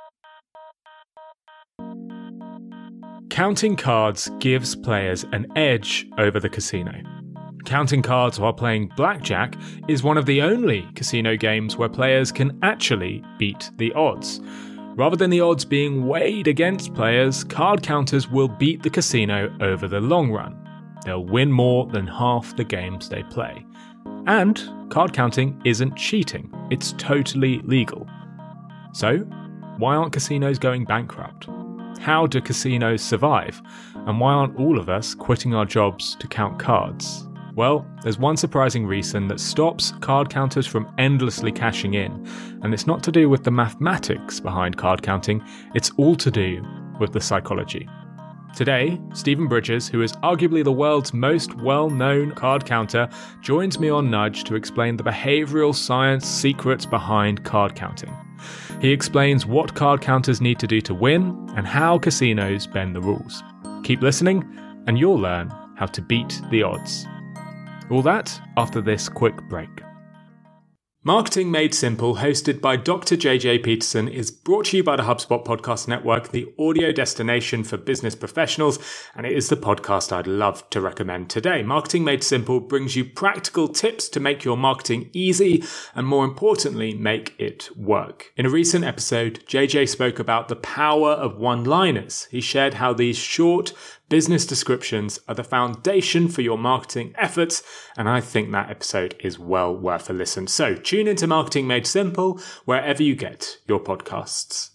Counting cards gives players an edge over the casino. Counting cards while playing blackjack is one of the only casino games where players can actually beat the odds. Rather than the odds being weighed against players, card counters will beat the casino over the long run. They'll win more than half the games they play. And card counting isn't cheating, it's totally legal. So, why aren't casinos going bankrupt? How do casinos survive? And why aren't all of us quitting our jobs to count cards? Well, there's one surprising reason that stops card counters from endlessly cashing in, and it's not to do with the mathematics behind card counting, it's all to do with the psychology. Today, Stephen Bridges, who is arguably the world's most well-known card counter, joins me on Nudge to explain the behavioural science secrets behind card counting. He explains what card counters need to do to win and how casinos bend the rules. Keep listening and you'll learn how to beat the odds. All that after this quick break. Marketing Made Simple, hosted by Dr. JJ Peterson, is brought to you by the HubSpot Podcast Network, the audio destination for business professionals, and it is the podcast I'd love to recommend today. Marketing Made Simple brings you practical tips to make your marketing easy and, more importantly, make it work. In a recent episode, JJ spoke about the power of one-liners. He shared how these short business descriptions are the foundation for your marketing efforts, and I think that episode is well worth a listen. So tune into Marketing Made Simple wherever you get your podcasts.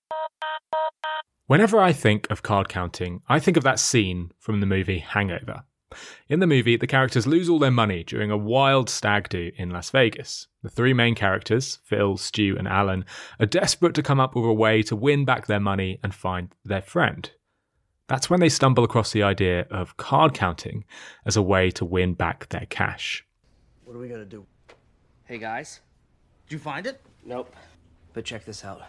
Whenever I think of card counting, I think of that scene from the movie Hangover. In the movie, the characters lose all their money during a wild stag do in Las Vegas. The three main characters, Phil, Stu, and Alan, are desperate to come up with a way to win back their money and find their friend. That's when they stumble across the idea of card counting as a way to win back their cash. What are we gonna do? Hey guys, did you find it? Nope. But check this out.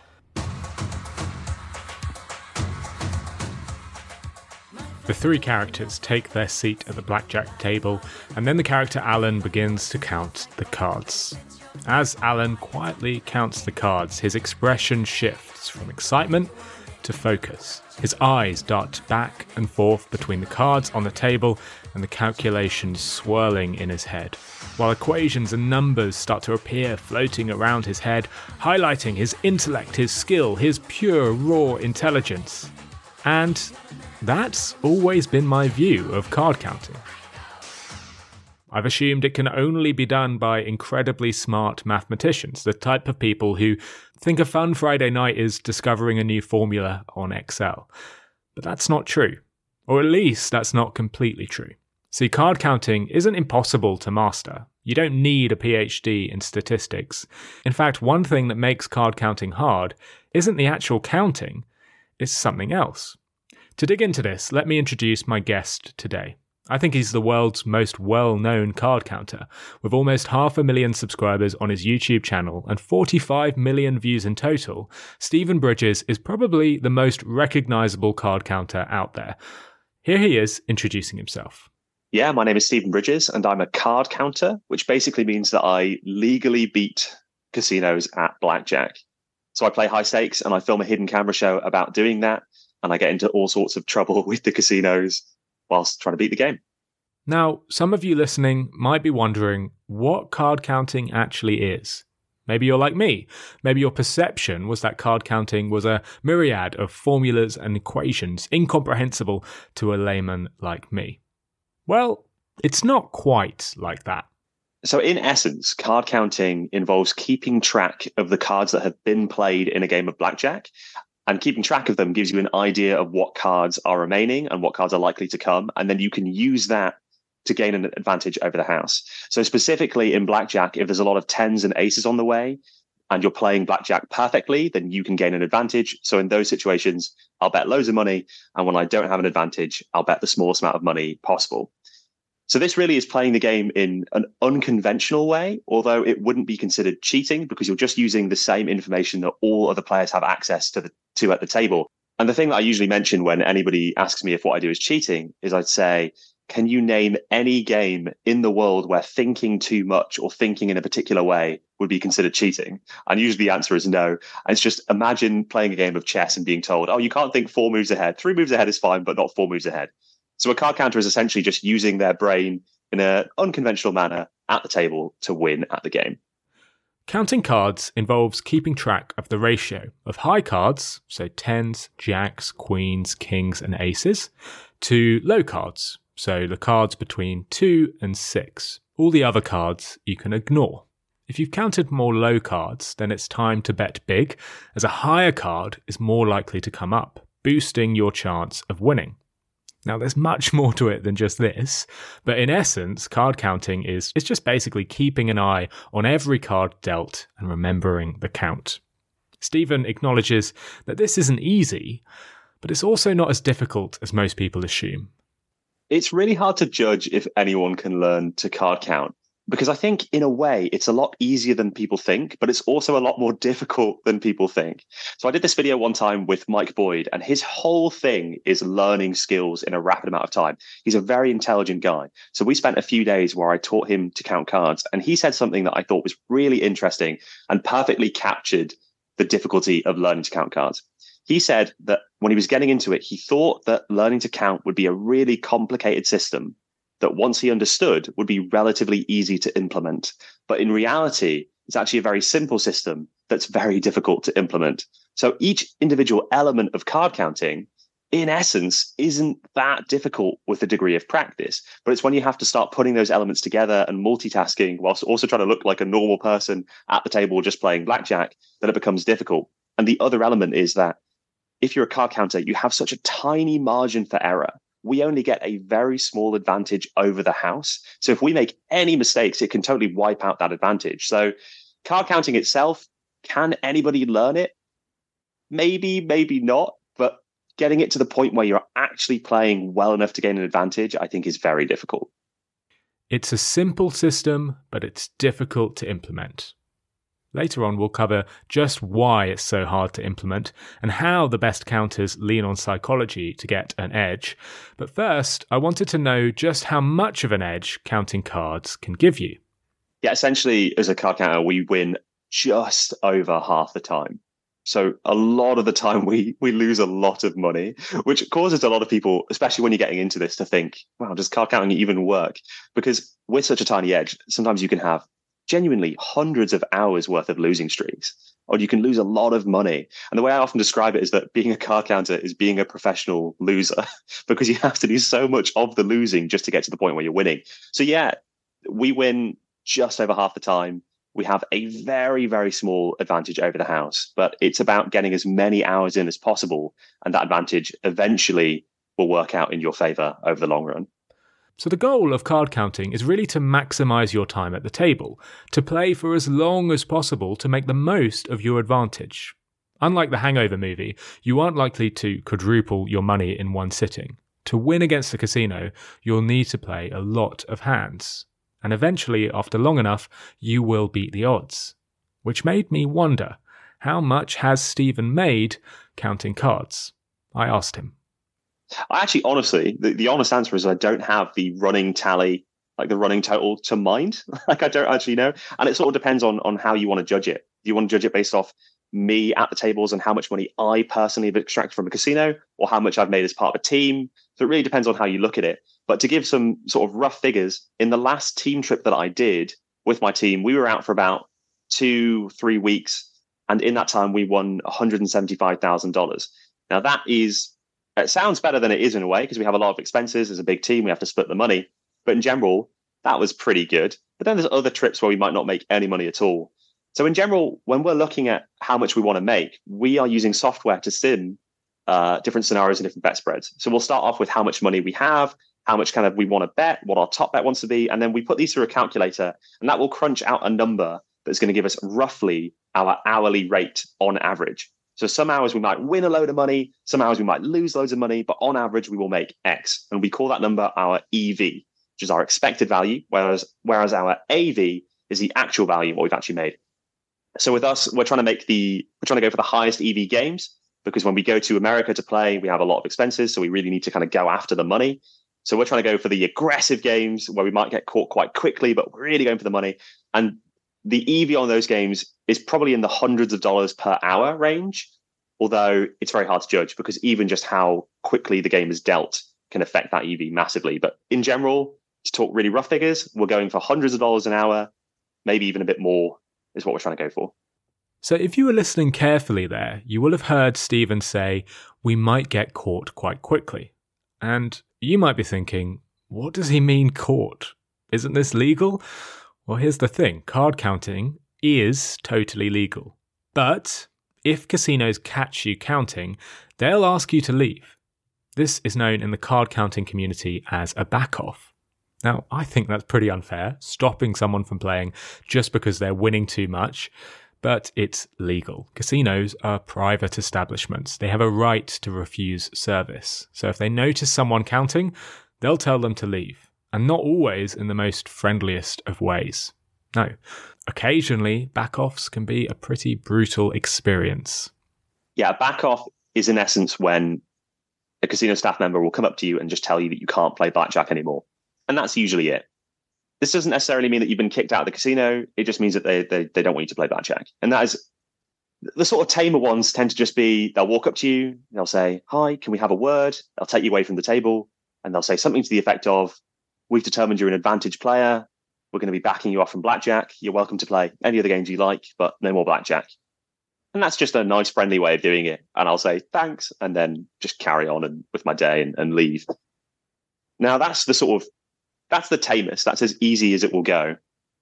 The three characters take their seat at the blackjack table, and then the character Alan begins to count the cards. As Alan quietly counts the cards, his expression shifts from excitement to focus. His eyes dart back and forth between the cards on the table and the calculations swirling in his head, while equations and numbers start to appear floating around his head, highlighting his intellect, his skill, his pure, raw intelligence. And that's always been my view of card counting. I've assumed it can only be done by incredibly smart mathematicians, the type of people who think a fun Friday night is discovering a new formula on Excel. But that's not true. Or at least that's not completely true. See, card counting isn't impossible to master. You don't need a PhD in statistics. In fact, one thing that makes card counting hard isn't the actual counting, it's something else. To dig into this, let me introduce my guest today. I think he's the world's most well-known card counter, with almost 500,000 subscribers on his YouTube channel and 45 million views in total. Stephen Bridges is probably the most recognizable card counter out there. Here he is introducing himself. Yeah, my name is Stephen Bridges, and I'm a card counter, which basically means that I legally beat casinos at blackjack. So I play high stakes and I film a hidden camera show about doing that, and I get into all sorts of trouble with the casinos whilst trying to beat the game. Now, some of you listening might be wondering what card counting actually is. Maybe you're like me. Maybe your perception was that card counting was a myriad of formulas and equations incomprehensible to a layman like me. Well, it's not quite like that. So in essence, card counting involves keeping track of the cards that have been played in a game of blackjack. And keeping track of them gives you an idea of what cards are remaining and what cards are likely to come. And then you can use that to gain an advantage over the house. So specifically in blackjack, if there's a lot of tens and aces on the way and you're playing blackjack perfectly, then you can gain an advantage. So in those situations, I'll bet loads of money. And when I don't have an advantage, I'll bet the smallest amount of money possible. So this really is playing the game in an unconventional way, although it wouldn't be considered cheating because you're just using the same information that all other players have access to at the table. And the thing that I usually mention when anybody asks me if what I do is cheating is I'd say can you name any game in the world where thinking too much or thinking in a particular way would be considered cheating? And usually the answer is no. And it's just imagine playing a game of chess and being told, oh, you can't think 4 moves ahead. 3 moves ahead is fine, but not 4 moves ahead. So a card counter is essentially just using their brain in an unconventional manner at the table to win at the game. Counting cards involves keeping track of the ratio of high cards, so tens, jacks, queens, kings, and aces, to low cards, so the cards between 2 and 6. All the other cards you can ignore. If you've counted more low cards, then it's time to bet big, as a higher card is more likely to come up, boosting your chance of winning. Now, there's much more to it than just this, but in essence, card counting is just basically keeping an eye on every card dealt and remembering the count. Stephen acknowledges that this isn't easy, but it's also not as difficult as most people assume. It's really hard to judge if anyone can learn to card count, because I think in a way it's a lot easier than people think, but it's also a lot more difficult than people think. So I did this video one time with Mike Boyd, and his whole thing is learning skills in a rapid amount of time. He's a very intelligent guy. So we spent a few days where I taught him to count cards, and he said something that I thought was really interesting and perfectly captured the difficulty of learning to count cards. He said that when he was getting into it, he thought that learning to count would be a really complicated system that once he understood would be relatively easy to implement. But in reality, it's actually a very simple system that's very difficult to implement. So each individual element of card counting, in essence, isn't that difficult with a degree of practice. But it's when you have to start putting those elements together and multitasking whilst also trying to look like a normal person at the table just playing blackjack that it becomes difficult. And the other element is that if you're a card counter, you have such a tiny margin for error. We only get a very small advantage over the house. So if we make any mistakes, it can totally wipe out that advantage. So card counting itself, can anybody learn it? Maybe, maybe not. But getting it to the point where you're actually playing well enough to gain an advantage, I think is very difficult. It's a simple system, but it's difficult to implement. Later on, we'll cover just why it's so hard to implement and how the best counters lean on psychology to get an edge. But first, I wanted to know just how much of an edge counting cards can give you. Yeah, essentially, as a card counter, we win just over half the time. So a lot of the time we lose a lot of money, which causes a lot of people, especially when you're getting into this, to think, wow, does card counting even work? Because with such a tiny edge, sometimes you can have genuinely hundreds of hours worth of losing streaks, or you can lose a lot of money. And the way I often describe it is that being a card counter is being a professional loser because you have to do so much of the losing just to get to the point where you're winning. So yeah, we win just over half the time. We have a very, very small advantage over the house, but it's about getting as many hours in as possible. And that advantage eventually will work out in your favor over the long run. So the goal of card counting is really to maximize your time at the table, to play for as long as possible to make the most of your advantage. Unlike the Hangover movie, you aren't likely to quadruple your money in one sitting. To win against the casino, you'll need to play a lot of hands. And eventually, after long enough, you will beat the odds. Which made me wonder, how much has Stephen made counting cards? I asked him. I actually, honestly, the honest answer is I don't have the running tally, like the running total to mind. Like I don't actually know. And it sort of depends on how you want to judge it. Do you want to judge it based off me at the tables and how much money I personally have extracted from a casino, or how much I've made as part of a team? So it really depends on how you look at it. But to give some sort of rough figures, in the last team trip that I did with my team, we were out for about 2-3 weeks. And in that time, we won $175,000. Now that is, it sounds better than it is in a way, because we have a lot of expenses as a big team. We have to split the money. But in general, that was pretty good. But then there's other trips where we might not make any money at all. So in general, when we're looking at how much we want to make, we are using software to sim different scenarios and different bet spreads. So we'll start off with how much money we have, how much kind of we want to bet, what our top bet wants to be. And then we put these through a calculator, and that will crunch out a number that's going to give us roughly our hourly rate on average. So some hours we might win a load of money, some hours we might lose loads of money, but on average we will make X. And we call that number our EV, which is our expected value, whereas our AV is the actual value, what we've actually made. So with us, we're trying to go for the highest EV games, because when we go to America to play, we have a lot of expenses. So we really need to kind of go after the money. So we're trying to go for the aggressive games where we might get caught quite quickly, but we're really going for the money. And the EV on those games is probably in the hundreds of dollars per hour range, although it's very hard to judge because even just how quickly the game is dealt can affect that EV massively. But in general, to talk really rough figures, we're going for hundreds of dollars an hour, maybe even a bit more is what we're trying to go for. So if you were listening carefully there, you will have heard Stephen say, we might get caught quite quickly. And you might be thinking, what does he mean caught? Isn't this legal? Well, here's the thing. Card counting is totally legal. But if casinos catch you counting, they'll ask you to leave. This is known in the card counting community as a back-off. Now, I think that's pretty unfair, stopping someone from playing just because they're winning too much. But it's legal. Casinos are private establishments. They have a right to refuse service. So if they notice someone counting, they'll tell them to leave. And not always in the most friendliest of ways. No. Occasionally, back-offs can be a pretty brutal experience. Yeah, back-off is in essence when a casino staff member will come up to you and just tell you that you can't play blackjack anymore. And that's usually it. This doesn't necessarily mean that you've been kicked out of the casino. It just means that they don't want you to play blackjack. And that is the sort of tamer ones tend to just be, they'll walk up to you, they'll say, hi, can we have a word? They'll take you away from the table and they'll say something to the effect of, we've determined you're an advantage player. We're going to be backing you off from blackjack. You're welcome to play any other games you like, but no more blackjack. And that's just a nice, friendly way of doing it. And I'll say, thanks, and then just carry on with my day and leave. Now, that's the tamest. That's as easy as it will go.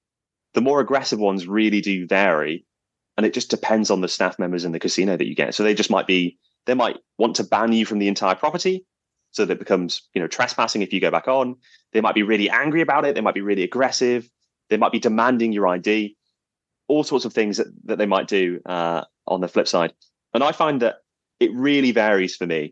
The more aggressive ones really do vary, and it just depends on the staff members in the casino that you get. So they might want to ban you from the entire property, so that it becomes, trespassing if you go back on. They might be really angry about it. They might be really aggressive. They might be demanding your ID. All sorts of things that they might do on the flip side. And I find that it really varies for me.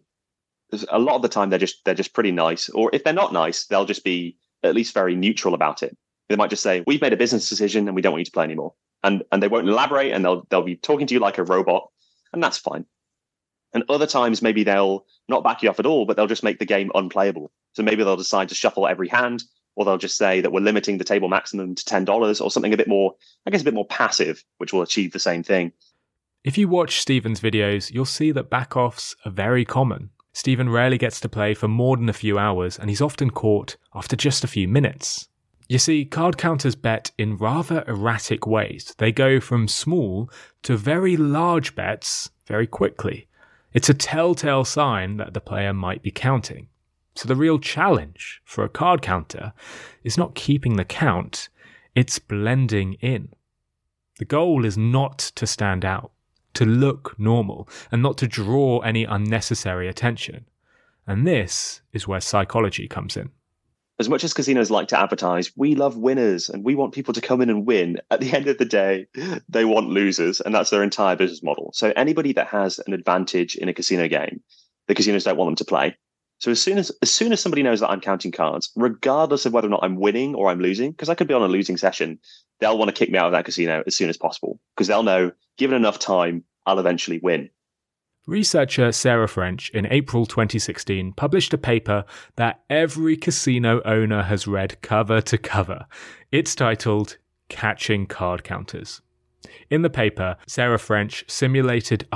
A lot of the time they're just pretty nice, or if they're not nice, they'll just be at least very neutral about it. They might just say, we've made a business decision and we don't want you to play anymore. And they won't elaborate and they'll be talking to you like a robot, and that's fine. And other times maybe they'll not back you off at all, but they'll just make the game unplayable. So maybe they'll decide to shuffle every hand, or they'll just say that we're limiting the table maximum to $10 or something a bit more passive, which will achieve the same thing. If you watch Stephen's videos, you'll see that back-offs are very common. Stephen rarely gets to play for more than a few hours, and he's often caught after just a few minutes. You see, card counters bet in rather erratic ways. They go from small to very large bets very quickly. It's a telltale sign that the player might be counting. So the real challenge for a card counter is not keeping the count, it's blending in. The goal is not to stand out, to look normal, and not to draw any unnecessary attention. And this is where psychology comes in. As much as casinos like to advertise, we love winners and we want people to come in and win, at the end of the day, they want losers, and that's their entire business model. So anybody that has an advantage in a casino game, the casinos don't want them to play. So as soon as somebody knows that I'm counting cards, regardless of whether or not I'm winning or I'm losing, because I could be on a losing session, they'll want to kick me out of that casino as soon as possible, because they'll know, given enough time, I'll eventually win. Researcher Sarah French in April 2016 published a paper that every casino owner has read cover to cover. It's titled Catching Card Counters. In the paper, Sarah French simulated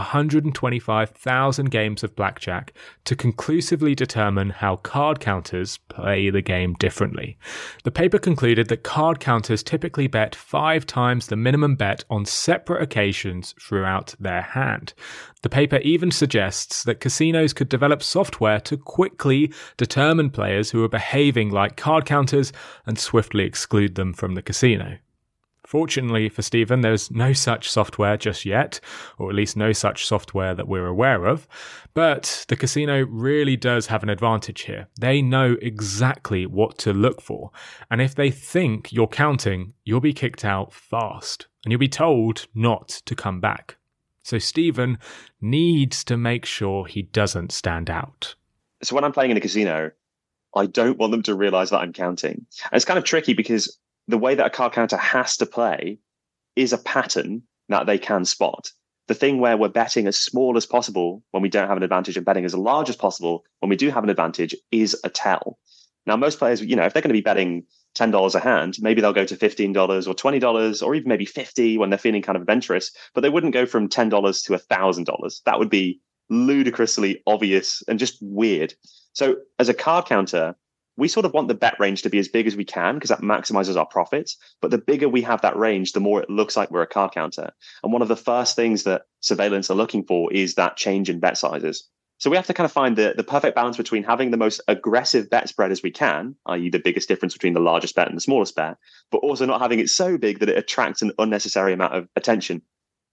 125,000 games of blackjack to conclusively determine how card counters play the game differently. The paper concluded that card counters typically bet 5 times the minimum bet on separate occasions throughout their hand. The paper even suggests that casinos could develop software to quickly determine players who are behaving like card counters and swiftly exclude them from the casino. Fortunately for Stephen, there's no such software just yet, or at least no such software that we're aware of. But the casino really does have an advantage here. They know exactly what to look for. And if they think you're counting, you'll be kicked out fast. And you'll be told not to come back. So Stephen needs to make sure he doesn't stand out. So when I'm playing in a casino, I don't want them to realize that I'm counting. And it's kind of tricky because the way that a card counter has to play is a pattern that they can spot. The thing where we're betting as small as possible when we don't have an advantage and betting as large as possible when we do have an advantage is a tell. Now, most players, if they're going to be betting $10 a hand, maybe they'll go to $15 or $20 or even maybe $50 when they're feeling kind of adventurous, but they wouldn't go from $10 to $1,000. That would be ludicrously obvious and just weird. So as a card counter, we sort of want the bet range to be as big as we can because that maximizes our profits. But the bigger we have that range, the more it looks like we're a card counter. And one of the first things that surveillance are looking for is that change in bet sizes. So we have to kind of find the perfect balance between having the most aggressive bet spread as we can, i.e. the biggest difference between the largest bet and the smallest bet, but also not having it so big that it attracts an unnecessary amount of attention.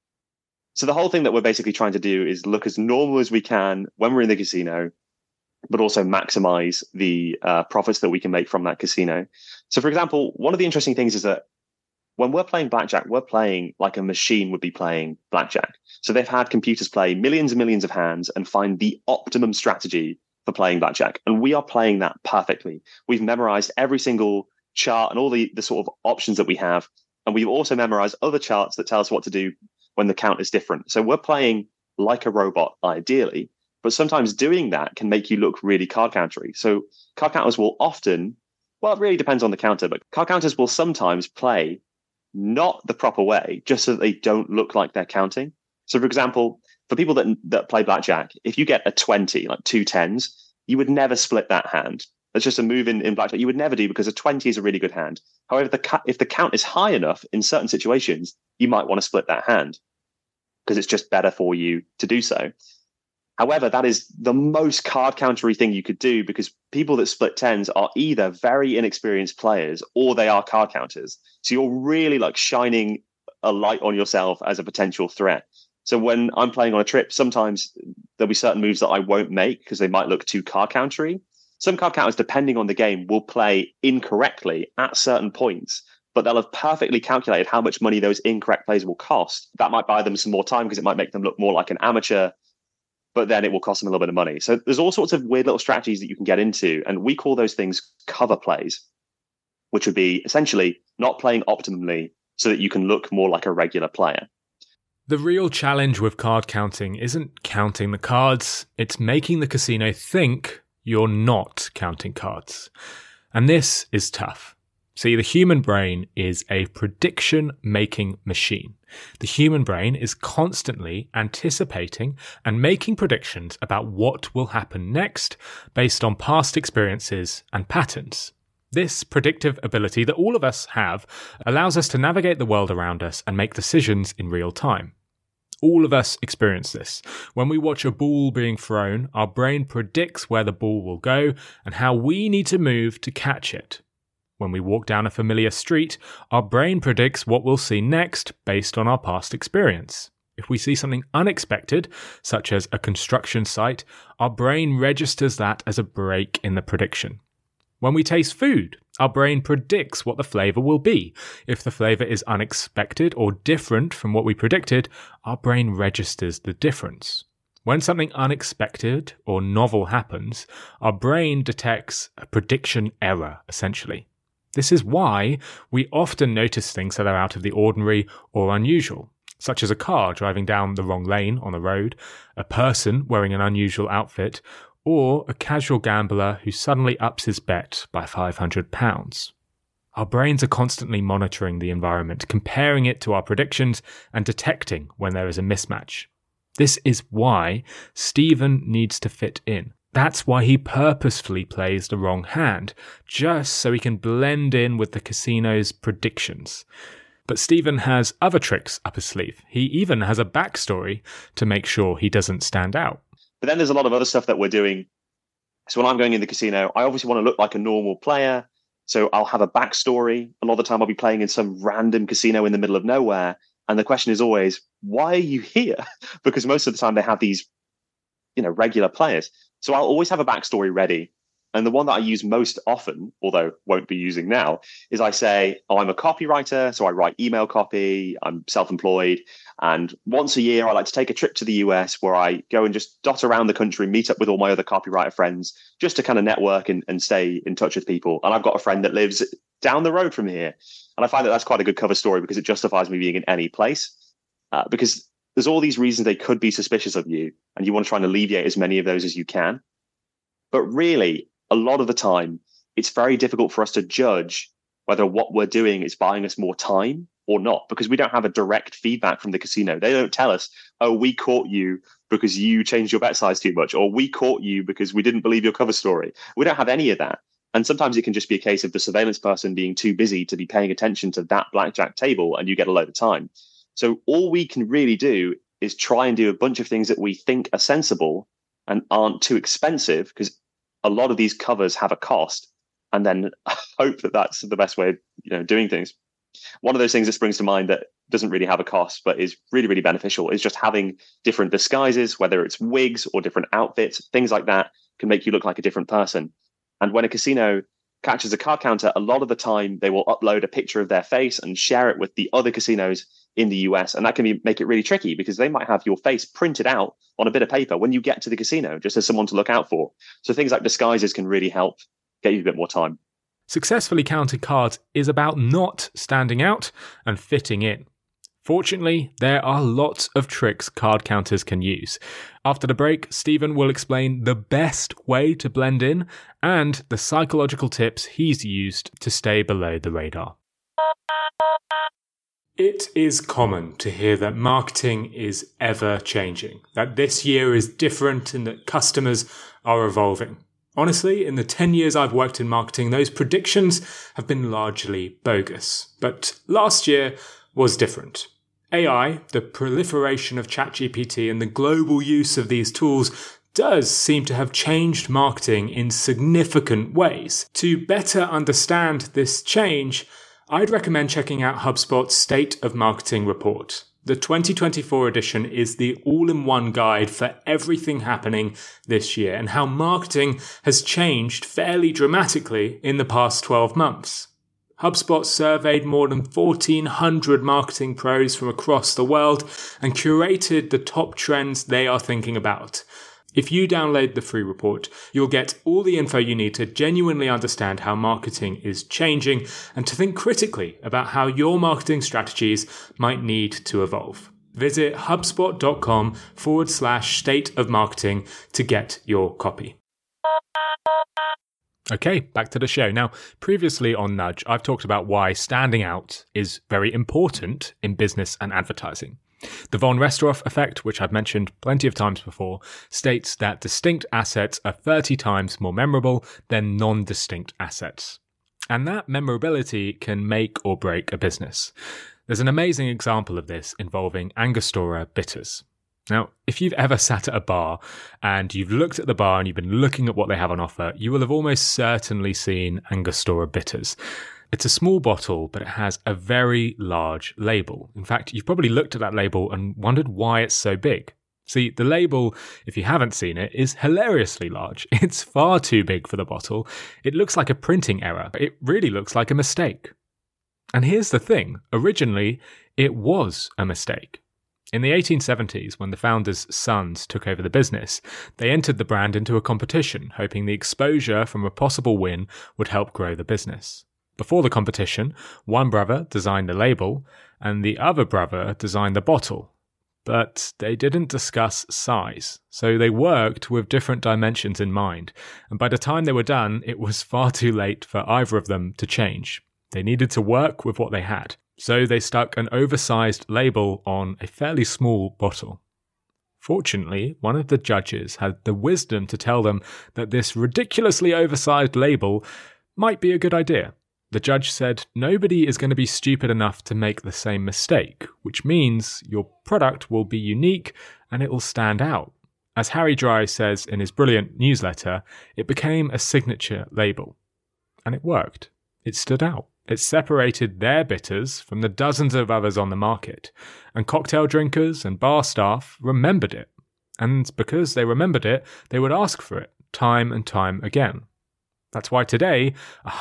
So the whole thing that we're basically trying to do is look as normal as we can when we're in the casino, but also maximize the profits that we can make from that casino. So for example, one of the interesting things is that when we're playing blackjack, we're playing like a machine would be playing blackjack. So they've had computers play millions and millions of hands and find the optimum strategy for playing blackjack. And we are playing that perfectly. We've memorized every single chart and all the sort of options that we have. And we've also memorized other charts that tell us what to do when the count is different. So we're playing like a robot, ideally. But sometimes doing that can make you look really card countery. So card counters will often, well, it really depends on the counter, but card counters will sometimes play not the proper way, just so that they don't look like they're counting. So for example, for people that play blackjack, if you get a 20, like 2 10s, you would never split that hand. That's just a move in blackjack you would never do because a 20 is a really good hand. However, if the count is high enough in certain situations, you might want to split that hand because it's just better for you to do so. However, that is the most card countery thing you could do because people that split 10s are either very inexperienced players or they are card counters. So you're really like shining a light on yourself as a potential threat. So when I'm playing on a trip, sometimes there'll be certain moves that I won't make because they might look too card countery. Some card counters, depending on the game, will play incorrectly at certain points, but they'll have perfectly calculated how much money those incorrect plays will cost. That might buy them some more time because it might make them look more like an amateur, but then it will cost them a little bit of money. So there's all sorts of weird little strategies that you can get into. And we call those things cover plays, which would be essentially not playing optimally so that you can look more like a regular player. The real challenge with card counting isn't counting the cards, it's making the casino think you're not counting cards. And this is tough. See, the human brain is a prediction-making machine. The human brain is constantly anticipating and making predictions about what will happen next based on past experiences and patterns. This predictive ability that all of us have allows us to navigate the world around us and make decisions in real time. All of us experience this. When we watch a ball being thrown, our brain predicts where the ball will go and how we need to move to catch it. When we walk down a familiar street, our brain predicts what we'll see next based on our past experience. If we see something unexpected, such as a construction site, our brain registers that as a break in the prediction. When we taste food, our brain predicts what the flavour will be. If the flavour is unexpected or different from what we predicted, our brain registers the difference. When something unexpected or novel happens, our brain detects a prediction error, essentially. This is why we often notice things that are out of the ordinary or unusual, such as a car driving down the wrong lane on the road, a person wearing an unusual outfit, or a casual gambler who suddenly ups his bet by £500. Our brains are constantly monitoring the environment, comparing it to our predictions, and detecting when there is a mismatch. This is why Stephen needs to fit in. That's why he purposefully plays the wrong hand, just so he can blend in with the casino's predictions. But Stephen has other tricks up his sleeve. He even has a backstory to make sure he doesn't stand out. But then there's a lot of other stuff that we're doing. So when I'm going in the casino, I obviously want to look like a normal player. So I'll have a backstory. A lot of the time I'll be playing in some random casino in the middle of nowhere. And the question is always, why are you here? Because most of the time they have these, regular players. So I'll always have a backstory ready. And the one that I use most often, although won't be using now, is I say, I'm a copywriter, so I write email copy, I'm self-employed, and once a year I like to take a trip to the US where I go and just dot around the country, meet up with all my other copywriter friends, just to kind of network and stay in touch with people. And I've got a friend that lives down the road from here. And I find that that's quite a good cover story because it justifies me being in any place. Because there's all these reasons they could be suspicious of you, and you want to try and alleviate as many of those as you can. But really, a lot of the time, it's very difficult for us to judge whether what we're doing is buying us more time or not, because we don't have a direct feedback from the casino. They don't tell us, oh, we caught you because you changed your bet size too much, or we caught you because we didn't believe your cover story. We don't have any of that. And sometimes it can just be a case of the surveillance person being too busy to be paying attention to that blackjack table, and you get a load of time. So all we can really do is try and do a bunch of things that we think are sensible and aren't too expensive, because a lot of these covers have a cost, and then hope that that's the best way of doing things. One of those things that springs to mind that doesn't really have a cost but is really, really beneficial is just having different disguises, whether it's wigs or different outfits. Things like that can make you look like a different person. And when a casino catches a card counter, a lot of the time they will upload a picture of their face and share it with the other casinos in the US. And that can make it really tricky, because they might have your face printed out on a bit of paper when you get to the casino, just as someone to look out for. So things like disguises can really help get you a bit more time. Successfully counting cards is about not standing out and fitting in. Fortunately, there are lots of tricks card counters can use. After the break, Stephen will explain the best way to blend in and the psychological tips he's used to stay below the radar. It is common to hear that marketing is ever changing, that this year is different and that customers are evolving. Honestly, in the 10 years I've worked in marketing, those predictions have been largely bogus. But last year was different. AI, the proliferation of ChatGPT and the global use of these tools does seem to have changed marketing in significant ways. To better understand this change, I'd recommend checking out HubSpot's State of Marketing report. The 2024 edition is the all-in-one guide for everything happening this year and how marketing has changed fairly dramatically in the past 12 months. HubSpot surveyed more than 1,400 marketing pros from across the world and curated the top trends they are thinking about. If you download the free report, you'll get all the info you need to genuinely understand how marketing is changing and to think critically about how your marketing strategies might need to evolve. Visit hubspot.com/state of marketing to get your copy. Okay, back to the show. Now, previously on Nudge, I've talked about why standing out is very important in business and advertising. The von Restorff effect, which I've mentioned plenty of times before, states that distinct assets are 30 times more memorable than non-distinct assets. And that memorability can make or break a business. There's an amazing example of this involving Angostura bitters. Now, if you've ever sat at a bar and you've looked at the bar and you've been looking at what they have on offer, you will have almost certainly seen Angostura bitters. It's a small bottle, but it has a very large label. In fact, you've probably looked at that label and wondered why it's so big. See, the label, if you haven't seen it, is hilariously large. It's far too big for the bottle. It looks like a printing error. It really looks like a mistake. And here's the thing. Originally, it was a mistake. In the 1870s, when the founders' sons took over the business, they entered the brand into a competition, hoping the exposure from a possible win would help grow the business. Before the competition, one brother designed the label and the other brother designed the bottle. But they didn't discuss size, so they worked with different dimensions in mind. And by the time they were done, it was far too late for either of them to change. They needed to work with what they had. So they stuck an oversized label on a fairly small bottle. Fortunately, one of the judges had the wisdom to tell them that this ridiculously oversized label might be a good idea. The judge said, nobody is going to be stupid enough to make the same mistake, which means your product will be unique and it will stand out. As Harry Dry says in his brilliant newsletter, it became a signature label. And it worked. It stood out. It separated their bitters from the dozens of others on the market, and cocktail drinkers and bar staff remembered it. And because they remembered it, they would ask for it time and time again. That's why today,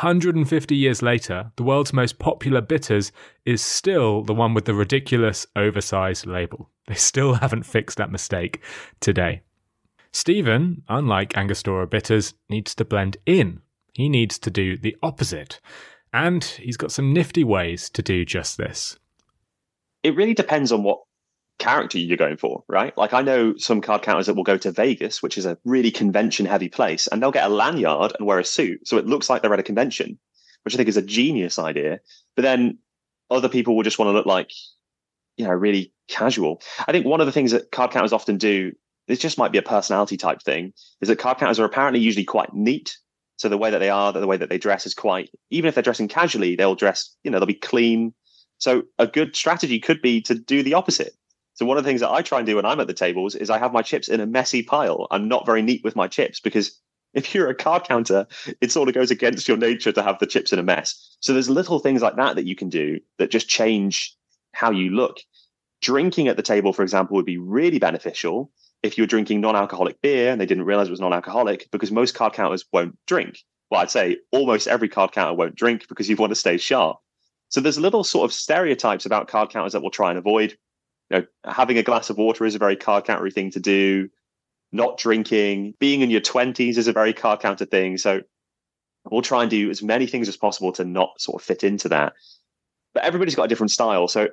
150 years later, the world's most popular bitters is still the one with the ridiculous oversized label. They still haven't fixed that mistake today. Stephen, unlike Angostura bitters, needs to blend in. He needs to do the opposite. And he's got some nifty ways to do just this. It really depends on what character you're going for, right? Like I know some card counters that will go to Vegas, which is a really convention heavy place, and they'll get a lanyard and wear a suit. So it looks like they're at a convention, which I think is a genius idea. But then other people will just want to look like, really casual. I think one of the things that card counters often do, this just might be a personality type thing, is that card counters are apparently usually quite neat. So the way that they are, the way that they dress is quite, even if they're dressing casually, they'll dress, they'll be clean. So a good strategy could be to do the opposite. So one of the things that I try and do when I'm at the tables is I have my chips in a messy pile. I'm not very neat with my chips because if you're a card counter, it sort of goes against your nature to have the chips in a mess. So there's little things like that you can do that just change how you look. Drinking at the table, for example, would be really beneficial if you're drinking non-alcoholic beer and they didn't realize it was non-alcoholic, because most card counters won't drink. Well, I'd say almost every card counter won't drink because you want to stay sharp. So there's little sort of stereotypes about card counters that we'll try and avoid. Having a glass of water is a very card countery thing to do. Not drinking, being in your 20s is a very card counter thing. So we'll try and do as many things as possible to not sort of fit into that. But everybody's got a different style. So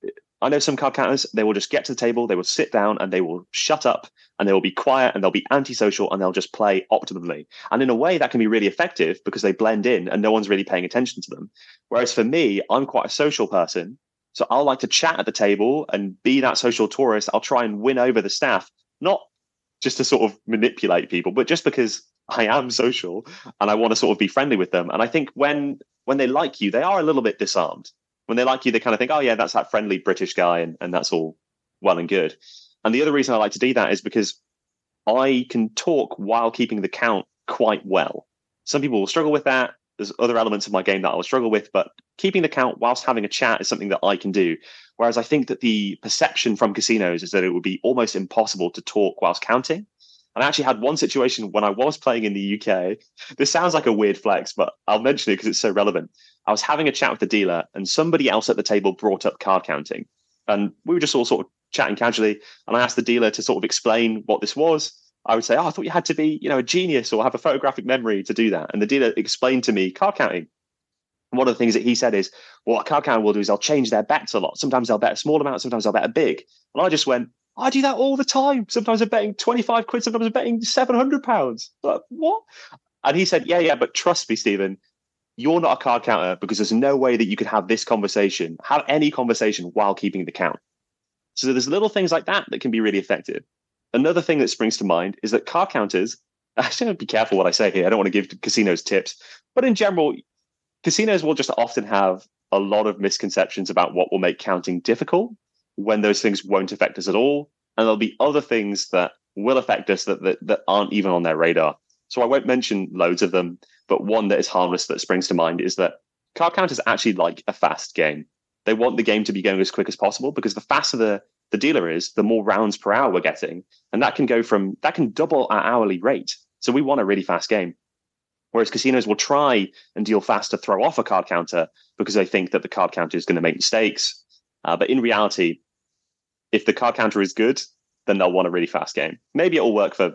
I know some card counters, they will just get to the table, they will sit down and they will shut up and they will be quiet and they'll be antisocial and they'll just play optimally. And in a way that can be really effective because they blend in and no one's really paying attention to them. Whereas for me, I'm quite a social person. So I'll like to chat at the table and be that social tourist. I'll try and win over the staff, not just to sort of manipulate people, but just because I am social and I want to sort of be friendly with them. And I think when they like you, they are a little bit disarmed. When they like you, they kind of think, oh yeah, that's that friendly British guy, and that's all well and good. And the other reason I like to do that is because I can talk while keeping the count quite well. Some people will struggle with that. There's other elements of my game that I will struggle with, but keeping the count whilst having a chat is something that I can do. Whereas I think that the perception from casinos is that it would be almost impossible to talk whilst counting. And I actually had one situation when I was playing in the UK. This sounds like a weird flex, but I'll mention it because it's so relevant. I was having a chat with the dealer and somebody else at the table brought up card counting. And we were just all sort of chatting casually. And I asked the dealer to sort of explain what this was. I would say, I thought you had to be, a genius or have a photographic memory to do that. And the dealer explained to me card counting. And one of the things that he said is, well, what a card counter will do is they'll change their bets a lot. Sometimes they'll bet a small amount, sometimes they'll bet a big. And I just went, I do that all the time. Sometimes I'm betting 25 quid, sometimes I'm betting £700. Like, what? And he said, yeah, but trust me, Stephen, you're not a card counter because there's no way that you could have this conversation, have any conversation while keeping the count. So there's little things like that can be really effective. Another thing that springs to mind is that card counters, I should be careful what I say here. I don't want to give casinos tips, but in general, casinos will just often have a lot of misconceptions about what will make counting difficult when those things won't affect us at all. And there'll be other things that will affect us that aren't even on their radar. So I won't mention loads of them, but one that is harmless that springs to mind is that card counters actually like a fast game. They want the game to be going as quick as possible because the faster the dealer is, the more rounds per hour we're getting. And that can double our hourly rate. So we want a really fast game. Whereas casinos will try and deal fast to throw off a card counter because they think that the card counter is going to make mistakes. But in reality, if the card counter is good, then they'll want a really fast game. Maybe it'll work for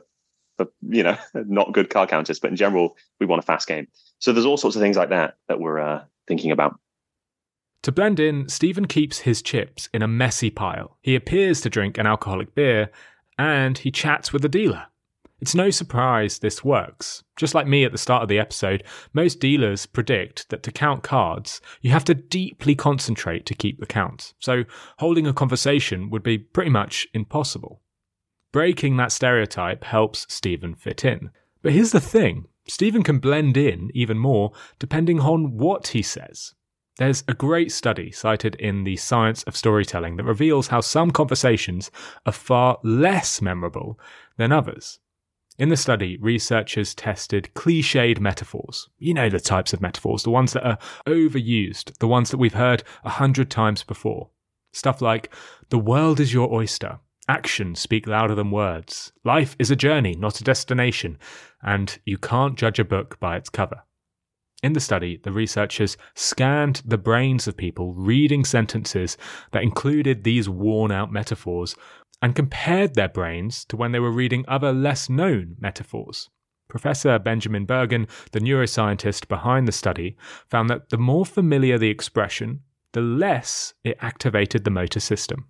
not good card counters, but in general, we want a fast game. So there's all sorts of things like that we're thinking about. To blend in, Stephen keeps his chips in a messy pile. He appears to drink an alcoholic beer, and he chats with the dealer. It's no surprise this works. Just like me at the start of the episode, most dealers predict that to count cards, you have to deeply concentrate to keep the count. So holding a conversation would be pretty much impossible. Breaking that stereotype helps Stephen fit in. But here's the thing, Stephen can blend in even more depending on what he says. There's a great study cited in The Science of Storytelling that reveals how some conversations are far less memorable than others. In the study, researchers tested cliched metaphors. You know the types of metaphors, the ones that are overused, the ones that we've heard 100 times before. Stuff like, the world is your oyster, actions speak louder than words, life is a journey, not a destination, and you can't judge a book by its cover. In the study, the researchers scanned the brains of people reading sentences that included these worn-out metaphors and compared their brains to when they were reading other less-known metaphors. Professor Benjamin Bergen, the neuroscientist behind the study, found that the more familiar the expression, the less it activated the motor system.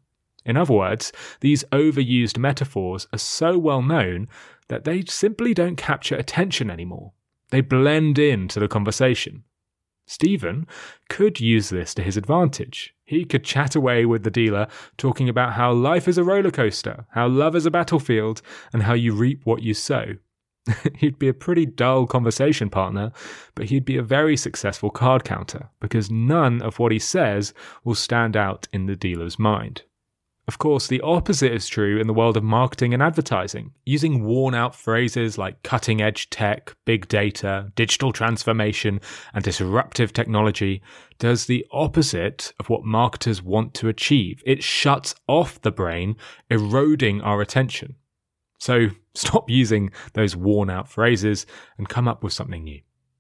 In other words, these overused metaphors are so well known that they simply don't capture attention anymore. They blend into the conversation. Stephen could use this to his advantage. He could chat away with the dealer, talking about how life is a roller coaster, how love is a battlefield, and how you reap what you sow. He'd be a pretty dull conversation partner, but he'd be a very successful card counter, because none of what he says will stand out in the dealer's mind. Of course, the opposite is true in the world of marketing and advertising. Using worn-out phrases like cutting-edge tech, big data, digital transformation, and disruptive technology does the opposite of what marketers want to achieve. It shuts off the brain, eroding our attention. So stop using those worn-out phrases and come up with something new.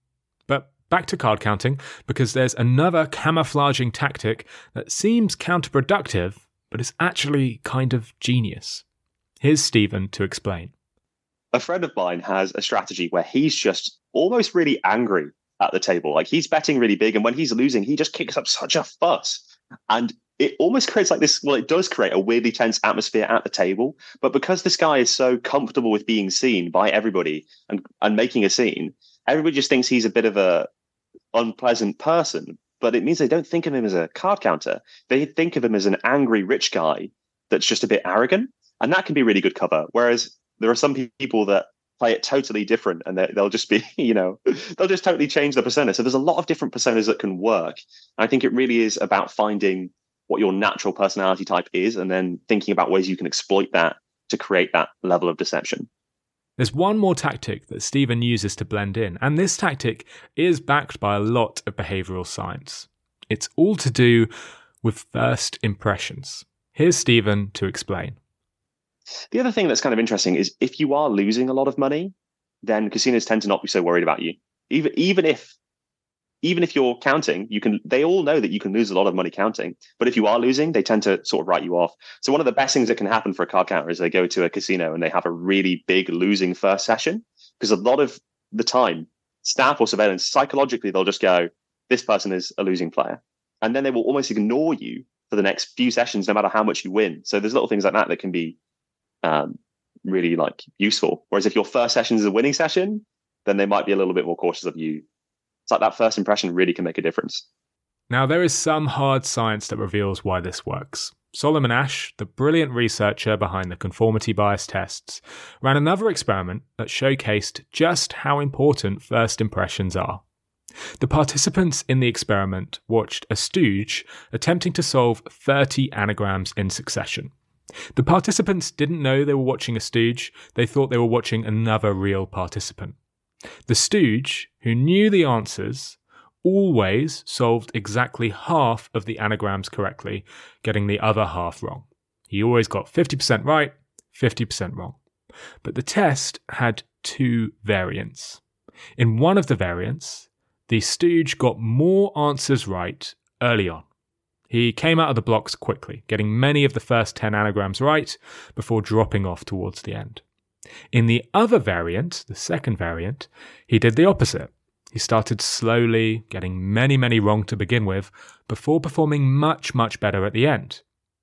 But back to card counting, because there's another camouflaging tactic that seems counterproductive, but it's actually kind of genius. Here's Stephen to explain. A friend of mine has a strategy where he's just almost really angry at the table. Like, he's betting really big, and when he's losing, he just kicks up such a fuss. And it almost creates like this, well, it does create a weirdly tense atmosphere at the table. But because this guy is so comfortable with being seen by everybody and making a scene, everybody just thinks he's a bit of a unpleasant person. But it means they don't think of him as a card counter. They think of him as an angry rich guy that's just a bit arrogant. And that can be really good cover. Whereas there are some people that play it totally different, and they'll just be, they'll just totally change the persona. So there's a lot of different personas that can work. And I think it really is about finding what your natural personality type is, and then thinking about ways you can exploit that to create that level of deception. There's one more tactic that Stephen uses to blend in, and this tactic is backed by a lot of behavioural science. It's all to do with first impressions. Here's Stephen to explain. The other thing that's kind of interesting is if you are losing a lot of money, then casinos tend to not be so worried about you. Even if you're counting, they all know that you can lose a lot of money counting. But if you are losing, they tend to sort of write you off. So one of the best things that can happen for a card counter is they go to a casino and they have a really big losing first session. Because a lot of the time, staff or surveillance, psychologically, they'll just go, this person is a losing player. And then they will almost ignore you for the next few sessions, no matter how much you win. So there's little things like that can be really useful. Whereas if your first session is a winning session, then they might be a little bit more cautious of you. It's like that first impression really can make a difference. Now, there is some hard science that reveals why this works. Solomon Asch, the brilliant researcher behind the conformity bias tests, ran another experiment that showcased just how important first impressions are. The participants in the experiment watched a stooge attempting to solve 30 anagrams in succession. The participants didn't know they were watching a stooge, they thought they were watching another real participant. The stooge, who knew the answers, always solved exactly half of the anagrams correctly, getting the other half wrong. He always got 50% right, 50% wrong. But the test had two variants. In one of the variants, the stooge got more answers right early on. He came out of the blocks quickly, getting many of the first 10 anagrams right before dropping off towards the end. In the other variant, the second variant, he did the opposite. He started slowly, getting many, many wrong to begin with, before performing much, much better at the end.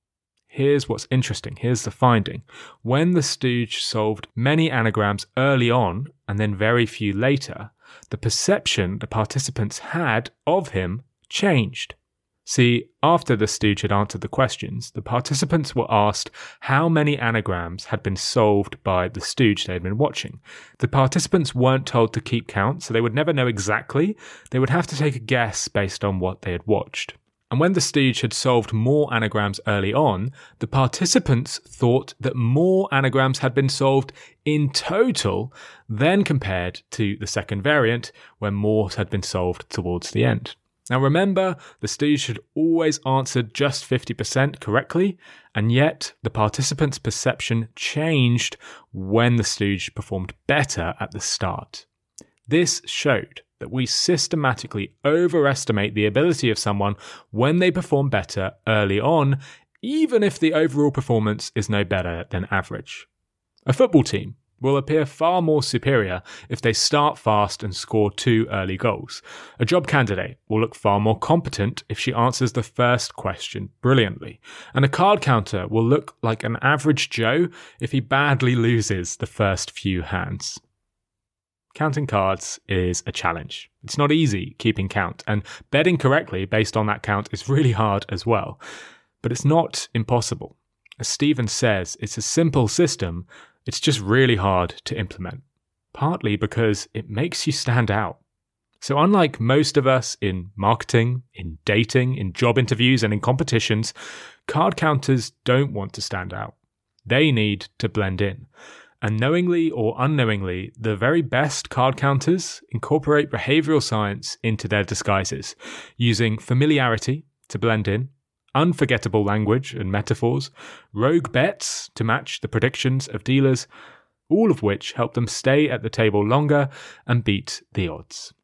Here's what's interesting. Here's the finding. When the stooge solved many anagrams early on, and then very few later, the perception the participants had of him changed. See, after the stooge had answered the questions, the participants were asked how many anagrams had been solved by the stooge they had been watching. The participants weren't told to keep count, so they would never know exactly. They would have to take a guess based on what they had watched. And when the stooge had solved more anagrams early on, the participants thought that more anagrams had been solved in total than compared to the second variant, where more had been solved towards the end. Now remember, the stooge had always answered just 50% correctly, and yet the participants' perception changed when the stooge performed better at the start. This showed that we systematically overestimate the ability of someone when they perform better early on, even if the overall performance is no better than average. A football team, will appear far more superior if they start fast and score 2 early goals. A job candidate will look far more competent if she answers the first question brilliantly. And a card counter will look like an average Joe if he badly loses the first few hands. Counting cards is a challenge. It's not easy keeping count, and betting correctly based on that count is really hard as well. But it's not impossible. As Stephen says, it's a simple system. It's just really hard to implement, partly because it makes you stand out. So unlike most of us in marketing, in dating, in job interviews and in competitions, card counters don't want to stand out. They need to blend in. And knowingly or unknowingly, the very best card counters incorporate behavioral science into their disguises, using familiarity to blend in, unforgettable language and metaphors, rogue bets to match the predictions of dealers, all of which help them stay at the table longer and beat the odds.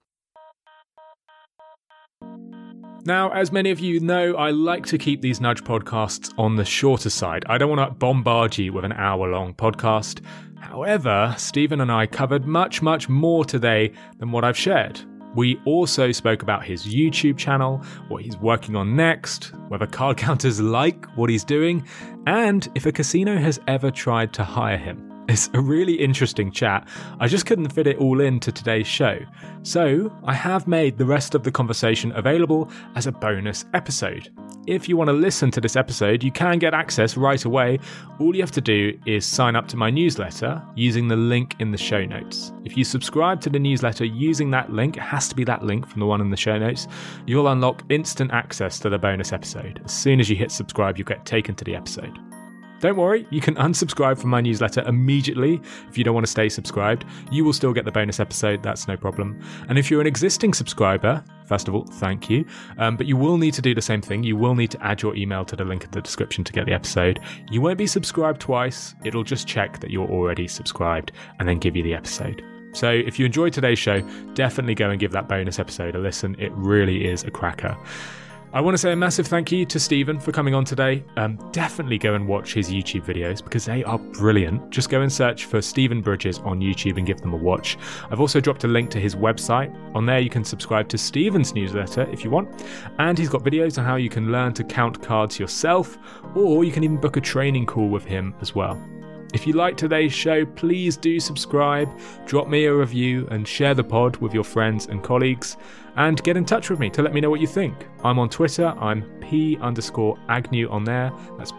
Now, as many of you know, I like to keep these Nudge podcasts on the shorter side. I don't want to bombard you with an hour-long podcast. However, Stephen and I covered much, much more today than what I've shared. We also spoke about his YouTube channel, what he's working on next, whether card counters like what he's doing, and if a casino has ever tried to hire him. It's a really interesting chat. I just couldn't fit it all into today's show. So I have made the rest of the conversation available as a bonus episode. If you want to listen to this episode, you can get access right away. All you have to do is sign up to my newsletter using the link in the show notes. If you subscribe to the newsletter using that link, it has to be that link from the one in the show notes, you'll unlock instant access to the bonus episode. As soon as you hit subscribe, you'll get taken to the episode. Don't worry, you can unsubscribe from my newsletter immediately if you don't want to stay subscribed. You will still get the bonus episode, that's no problem. And if you're an existing subscriber, first of all, thank you. But you will need to do the same thing. You will need to add your email to the link in the description to get the episode. You won't be subscribed twice. It'll just check that you're already subscribed and then give you the episode. So if you enjoyed today's show, definitely go and give that bonus episode a listen. It really is a cracker. I want to say a massive thank you to Stephen for coming on today. Definitely go and watch his YouTube videos because they are brilliant. Just go and search for Stephen Bridges on YouTube and give them a watch. I've also dropped a link to his website. On there you can subscribe to Stephen's newsletter if you want. And he's got videos on how you can learn to count cards yourself, or you can even book a training call with him as well. If you liked today's show, please do subscribe, drop me a review and share the pod with your friends and colleagues, and get in touch with me to let me know what you think. I'm on Twitter, I'm P_Agnew on there, that's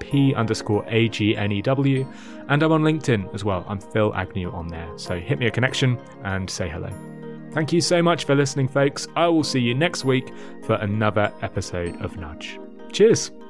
P_AGNEW, and I'm on LinkedIn as well, I'm Phil Agnew on there, so hit me a connection and say hello. Thank you so much for listening, folks. I will see you next week for another episode of Nudge. Cheers!